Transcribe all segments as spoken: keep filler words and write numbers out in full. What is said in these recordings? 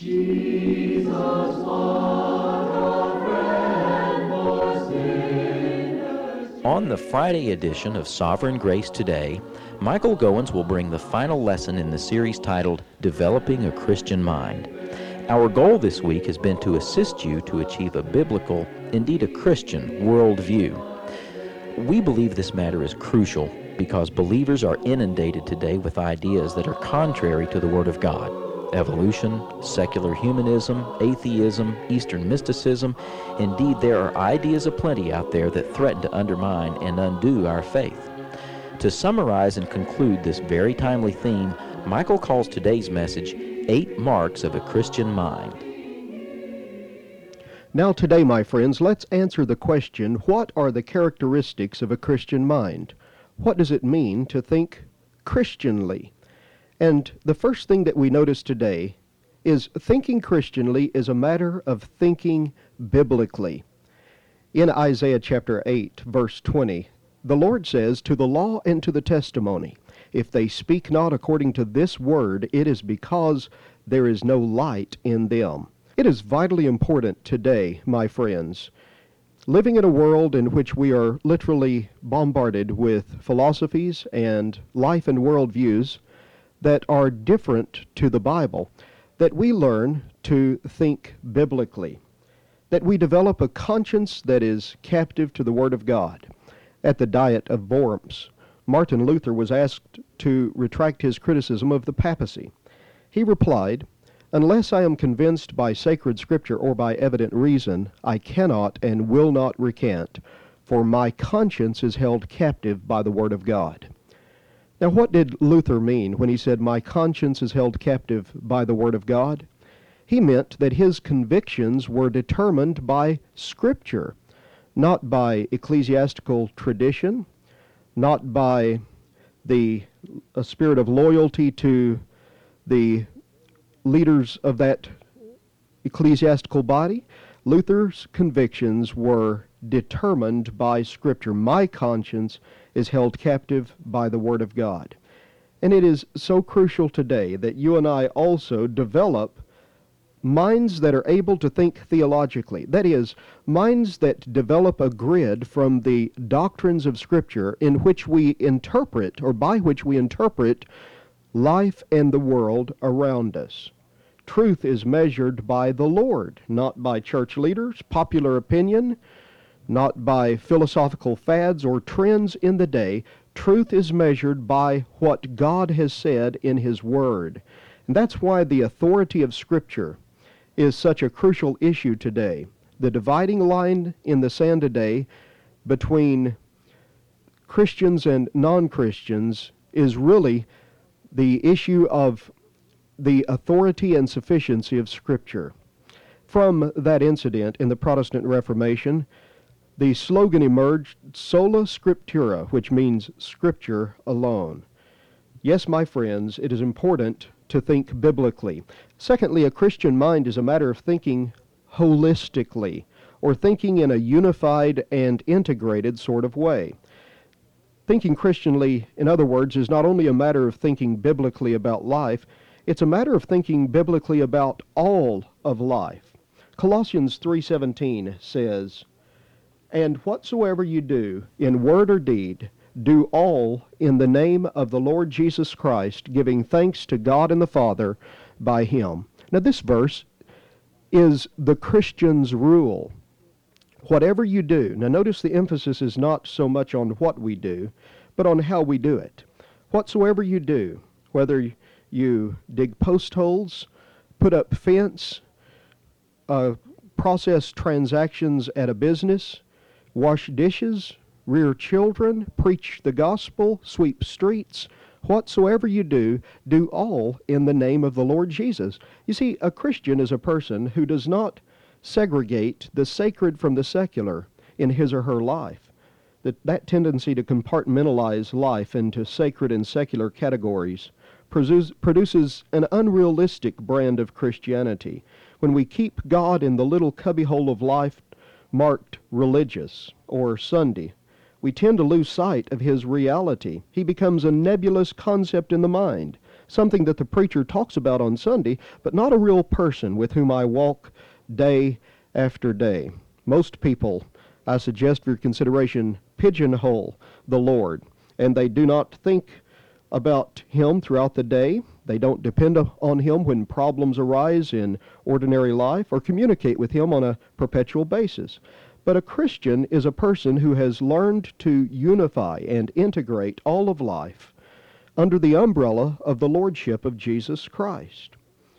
Jesus, what a friend for sinners. On the Friday edition of Sovereign Grace Today, Michael Goins will bring the final lesson in the series titled Developing a Christian Mind. Our goal this week has been to assist you to achieve a biblical, indeed a Christian, worldview. We believe this matter is crucial because believers are inundated today with ideas that are contrary to the Word of God. Evolution, secular humanism, atheism, Eastern mysticism. Indeed, there are ideas aplenty out there that threaten to undermine and undo our faith. To summarize and conclude this very timely theme, Michael calls today's message, Eight Marks of a Christian Mind. Now today, my friends, let's answer the question, what are the characteristics of a Christian mind? What does it mean to think Christianly? And the first thing that we notice today is thinking Christianly is a matter of thinking biblically. In Isaiah chapter eight, verse twenty, the Lord says, "To the law and to the testimony, if they speak not according to this word, it is because there is no light in them." It is vitally important today, my friends, living in a world in which we are literally bombarded with philosophies and life and worldviews that are different to the Bible, that we learn to think biblically, that we develop a conscience that is captive to the Word of God. At the Diet of Worms, Martin Luther was asked to retract his criticism of the papacy. He replied, "Unless I am convinced by sacred scripture or by evident reason, I cannot and will not recant, for my conscience is held captive by the Word of God." Now, what did Luther mean when he said, "My conscience is held captive by the Word of God"? He meant that his convictions were determined by Scripture, not by ecclesiastical tradition, not by the a spirit of loyalty to the leaders of that ecclesiastical body. Luther's convictions were determined by Scripture. My conscience is held captive by the Word of God. And it is so crucial today that you and I also develop minds that are able to think theologically. That is, minds that develop a grid from the doctrines of Scripture in which we interpret, or by which we interpret, life and the world around us. Truth is measured by the Lord, not by church leaders, popular opinion, not by philosophical fads or trends in the day. Truth is measured by what God has said in His Word. And that's why the authority of Scripture is such a crucial issue today. The dividing line in the sand today between Christians and non-Christians is really the issue of the authority and sufficiency of Scripture. From that incident in the Protestant Reformation, the slogan emerged, Sola Scriptura, which means Scripture alone. Yes, my friends, it is important to think biblically. Secondly, a Christian mind is a matter of thinking holistically, or thinking in a unified and integrated sort of way. Thinking Christianly, in other words, is not only a matter of thinking biblically about life, it's a matter of thinking biblically about all of life. Colossians three seventeen says, "And whatsoever you do, in word or deed, do all in the name of the Lord Jesus Christ, giving thanks to God and the Father by Him." Now this verse is the Christian's rule. Whatever you do, now notice the emphasis is not so much on what we do, but on how we do it. Whatsoever you do, whether you dig post holes, put up fence, uh, process transactions at a business, wash dishes, rear children, preach the gospel, sweep streets, whatsoever you do, do all in the name of the Lord Jesus. You see, a Christian is a person who does not segregate the sacred from the secular in his or her life. That, that tendency to compartmentalize life into sacred and secular categories produce, produces an unrealistic brand of Christianity. When we keep God in the little cubbyhole of life marked religious or Sunday, we tend to lose sight of His reality. He becomes a nebulous concept in the mind, something that the preacher talks about on Sunday, but not a real person with whom I walk day after day. Most people, I suggest for your consideration, pigeonhole the Lord, and they do not think about Him throughout the day. They don't depend on Him when problems arise in ordinary life or communicate with Him on a perpetual basis. But a Christian is a person who has learned to unify and integrate all of life under the umbrella of the Lordship of Jesus Christ.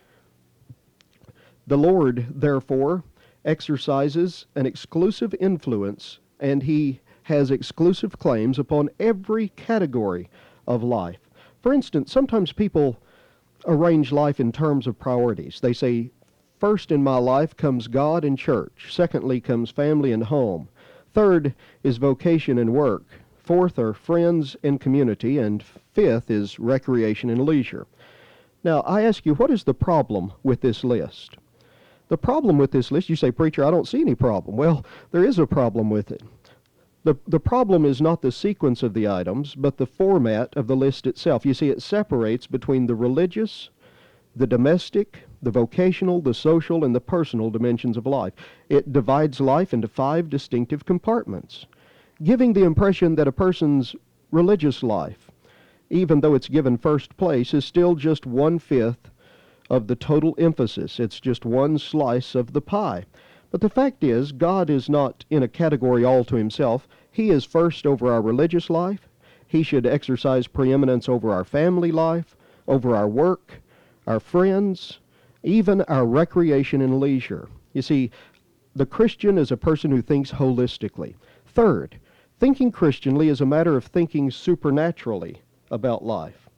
The Lord, therefore, exercises an exclusive influence, and He has exclusive claims upon every category of life. For instance, sometimes people arrange life in terms of priorities. They say, first in my life comes God and church. Secondly comes family and home. Third is vocation and work. Fourth are friends and community. And fifth is recreation and leisure. Now, I ask you, what is the problem with this list? The problem with this list, you say, preacher, I don't see any problem. Well, there is a problem with it. The, the problem is not the sequence of the items, but the format of the list itself. You see, it separates between the religious, the domestic, the vocational, the social, and the personal dimensions of life. It divides life into five distinctive compartments, giving the impression that a person's religious life, even though it's given first place, is still just one-fifth of the total emphasis. It's just one slice of the pie. But the fact is, God is not in a category all to Himself. He is first over our religious life. He should exercise preeminence over our family life, over our work, our friends, even our recreation and leisure. You see, the Christian is a person who thinks holistically. Third, thinking Christianly is a matter of thinking supernaturally about life.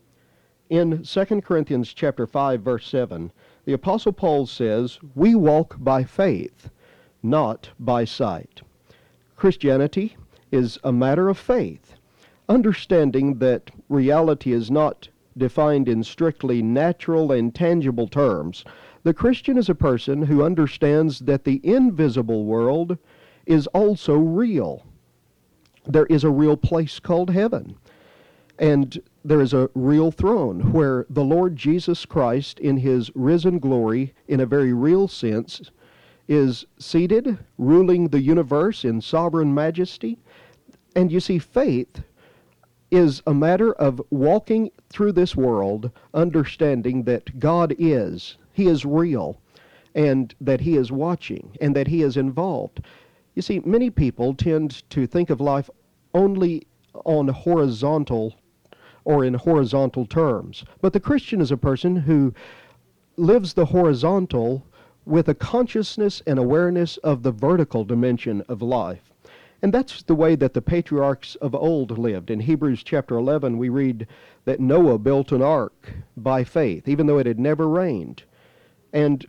In Second Corinthians chapter five, verse seven, the Apostle Paul says, "We walk by faith, not by sight." Christianity is a matter of faith, understanding that reality is not defined in strictly natural and tangible terms. The Christian is a person who understands that the invisible world is also real. There is a real place called heaven, and there is a real throne where the Lord Jesus Christ, in His risen glory, in a very real sense, is seated, ruling the universe in sovereign majesty. And you see, faith is a matter of walking through this world, understanding that God is, He is real, and that He is watching, and that He is involved. You see, many people tend to think of life only on horizontal or in horizontal terms. But the Christian is a person who lives the horizontal with a consciousness and awareness of the vertical dimension of life. And that's the way that the patriarchs of old lived. In Hebrews chapter eleven, we read that Noah built an ark by faith, even though it had never rained. And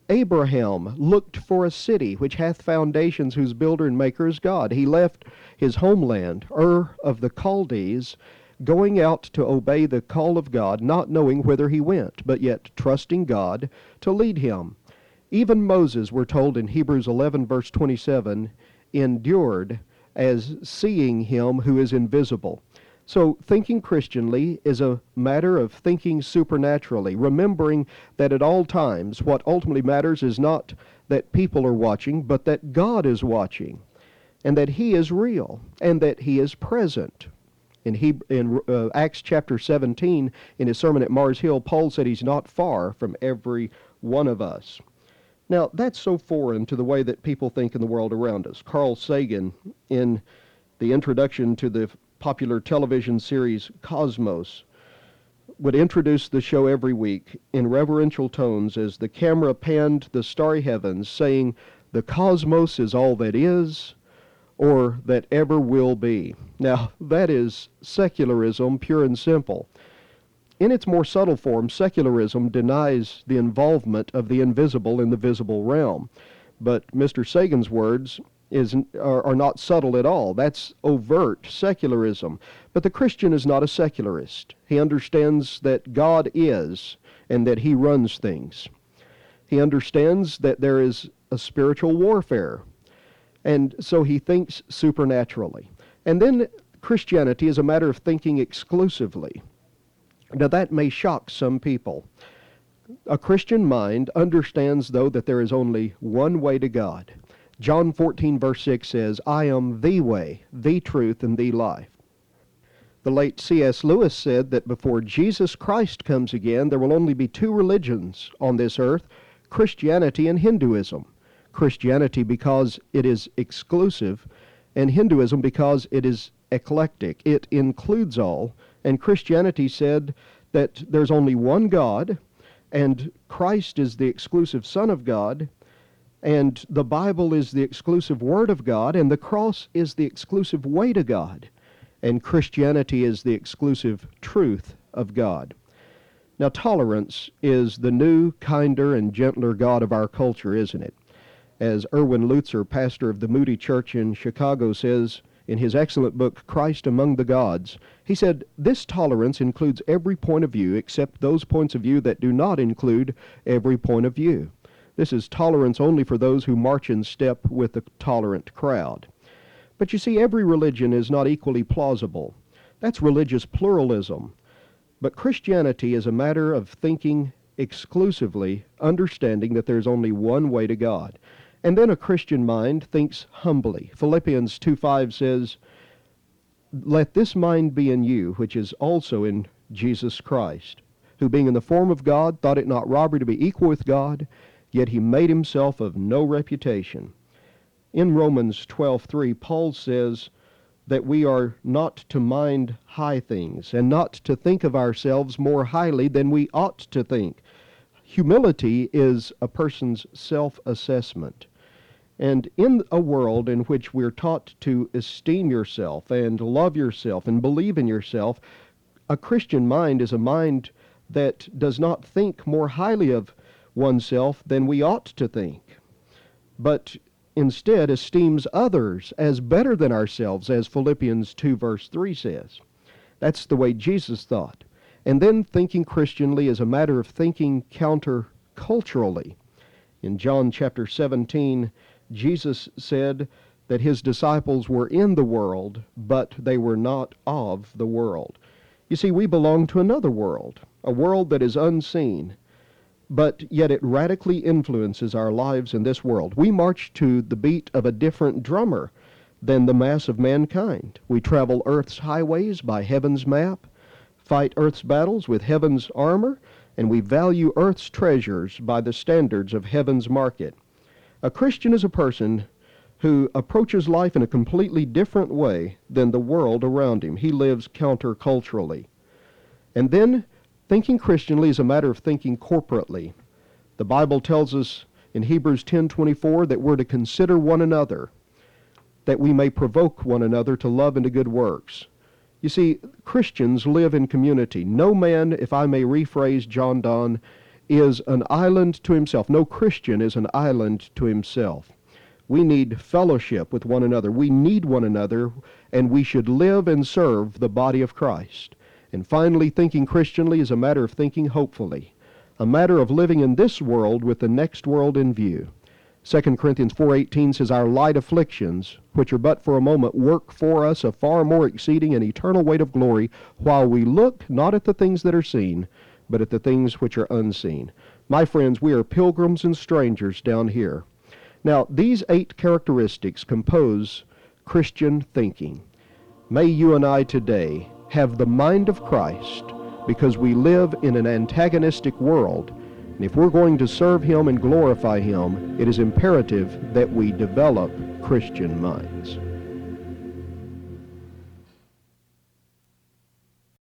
Abraham looked for a city which hath foundations, whose builder and maker is God. He left his homeland, Ur of the Chaldees, going out to obey the call of God, not knowing whither he went, but yet trusting God to lead him. Even Moses, we're told in Hebrews eleven, verse twenty-seven, endured as seeing Him who is invisible. So thinking Christianly is a matter of thinking supernaturally, remembering that at all times what ultimately matters is not that people are watching, but that God is watching, and that He is real, and that He is present. In, he, in uh, Acts chapter seventeen, in his sermon at Mars Hill, Paul said He's not far from every one of us. Now, that's so foreign to the way that people think in the world around us. Carl Sagan, in the introduction to the popular television series Cosmos, would introduce the show every week in reverential tones as the camera panned the starry heavens, saying, "The cosmos is all that is, or that ever will be." Now, that is secularism, pure and simple. In its more subtle form, secularism denies the involvement of the invisible in the visible realm. But Mister Sagan's words is, are, are not subtle at all. That's overt secularism. But the Christian is not a secularist. He understands that God is, and that He runs things. He understands that there is a spiritual warfare, and so he thinks supernaturally. And then Christianity is a matter of thinking exclusively. Now that may shock some people. A Christian mind understands, though, that there is only one way to God. John fourteen verse six says, I am the way, the truth, and the life. The late C S Lewis said that before Jesus Christ comes again, there will only be two religions on this earth, Christianity and Hinduism. Christianity because it is exclusive, and Hinduism because it is eclectic. It includes all, and Christianity said that there's only one God, and Christ is the exclusive Son of God, and the Bible is the exclusive Word of God, and the cross is the exclusive way to God, and Christianity is the exclusive truth of God. Now, tolerance is the new, kinder, and gentler God of our culture, isn't it? As Erwin Lutzer, pastor of the Moody Church in Chicago, says in his excellent book, Christ Among the Gods, he said, this tolerance includes every point of view except those points of view that do not include every point of view. This is tolerance only for those who march in step with the tolerant crowd. But you see, every religion is not equally plausible. That's religious pluralism. But Christianity is a matter of thinking exclusively, understanding that there's only one way to God. And then a Christian mind thinks humbly. Philippians two five says, let this mind be in you, which is also in Jesus Christ, who being in the form of God, thought it not robbery to be equal with God, yet he made himself of no reputation. In Romans twelve three, Paul says that we are not to mind high things, and not to think of ourselves more highly than we ought to think. Humility is a person's self-assessment. And in a world in which we're taught to esteem yourself and love yourself and believe in yourself, a Christian mind is a mind that does not think more highly of oneself than we ought to think, but instead esteems others as better than ourselves, as Philippians two verse three says. That's the way Jesus thought. And then thinking Christianly is a matter of thinking counter-culturally. In John chapter seventeen, Jesus said that his disciples were in the world, but they were not of the world. You see, we belong to another world, a world that is unseen, but yet it radically influences our lives in this world. We march to the beat of a different drummer than the mass of mankind. We travel Earth's highways by heaven's map, fight Earth's battles with heaven's armor, and we value Earth's treasures by the standards of heaven's market. A Christian is a person who approaches life in a completely different way than the world around him. He lives counterculturally. And then, thinking Christianly is a matter of thinking corporately. The Bible tells us in Hebrews ten twenty-four that we're to consider one another, that we may provoke one another to love and to good works. You see, Christians live in community. No man, if I may rephrase John Donne, is an island to himself. No Christian is an island to himself. We need fellowship with one another. We need one another, and we should live and serve the body of Christ. And finally, thinking Christianly is a matter of thinking hopefully, a matter of living in this world with the next world in view. Second Corinthians four eighteen says, our light afflictions, which are but for a moment, work for us a far more exceeding and eternal weight of glory, while we look not at the things that are seen, but at the things which are unseen. My friends, we are pilgrims and strangers down here. Now, these eight characteristics compose Christian thinking. May you and I today have the mind of Christ, because we live in an antagonistic world, and if we're going to serve Him and glorify Him, it is imperative that we develop Christian minds.